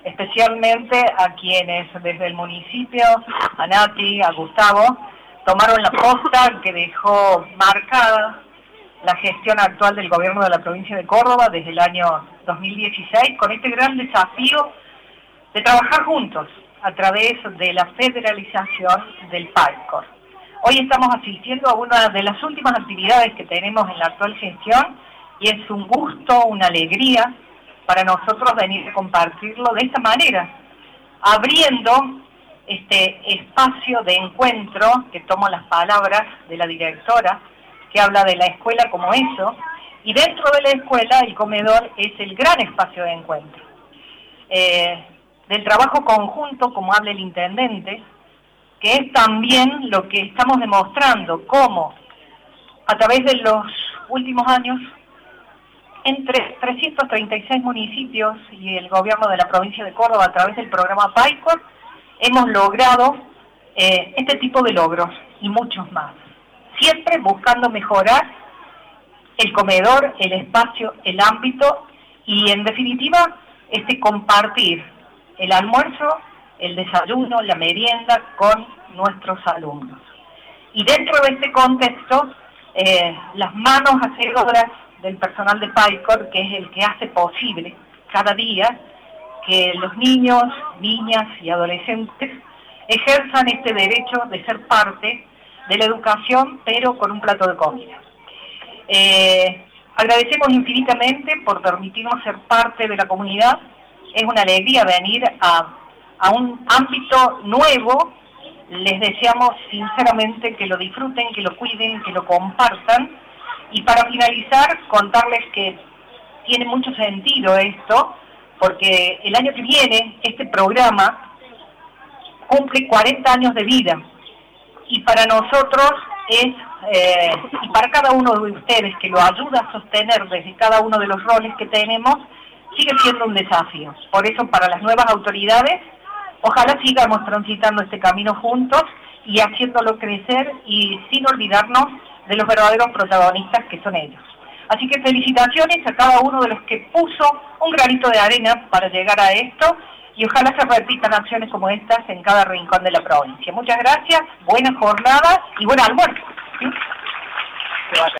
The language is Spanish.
especialmente a quienes desde el municipio, a Nati, a Gustavo, tomaron la posta que dejó marcada la gestión actual del gobierno de la provincia de Córdoba desde el año 2016, con este gran desafío de trabajar juntos a través de la federalización del PAICOR. Hoy estamos asistiendo a una de las últimas actividades que tenemos en la actual gestión y es un gusto, una alegría para nosotros venir a compartirlo de esta manera, abriendo este espacio de encuentro, que tomo las palabras de la directora, que habla de la escuela como eso, y dentro de la escuela el comedor es el gran espacio de encuentro. Del trabajo conjunto, como habla el intendente, que es también lo que estamos demostrando, cómo a través de los últimos años, entre 336 municipios y el gobierno de la provincia de Córdoba, a través del programa PAICOR, hemos logrado este tipo de logros y muchos más. Siempre buscando mejorar el comedor, el espacio, el ámbito y en definitiva compartir el almuerzo, el desayuno, la merienda con nuestros alumnos. Y dentro de este contexto, las manos hacedoras del personal de PAICOR, que es el que hace posible cada día que los niños, niñas y adolescentes ejerzan este derecho de ser parte de la educación, pero con un plato de comida. Agradecemos infinitamente por permitirnos ser parte de la comunidad. Es una alegría venir a un ámbito nuevo. Les deseamos sinceramente que lo disfruten, que lo cuiden, que lo compartan. Y para finalizar, contarles que tiene mucho sentido esto, porque el año que viene este programa cumple 40 años de vida. Y para nosotros y para cada uno de ustedes que lo ayuda a sostener desde cada uno de los roles que tenemos, sigue siendo un desafío. Por eso, para las nuevas autoridades, ojalá sigamos transitando este camino juntos y haciéndolo crecer y sin olvidarnos de los verdaderos protagonistas que son ellos. Así que felicitaciones a cada uno de los que puso un granito de arena para llegar a esto y ojalá se repitan acciones como estas en cada rincón de la provincia. Muchas gracias, buena jornada y buen almuerzo. ¿Sí?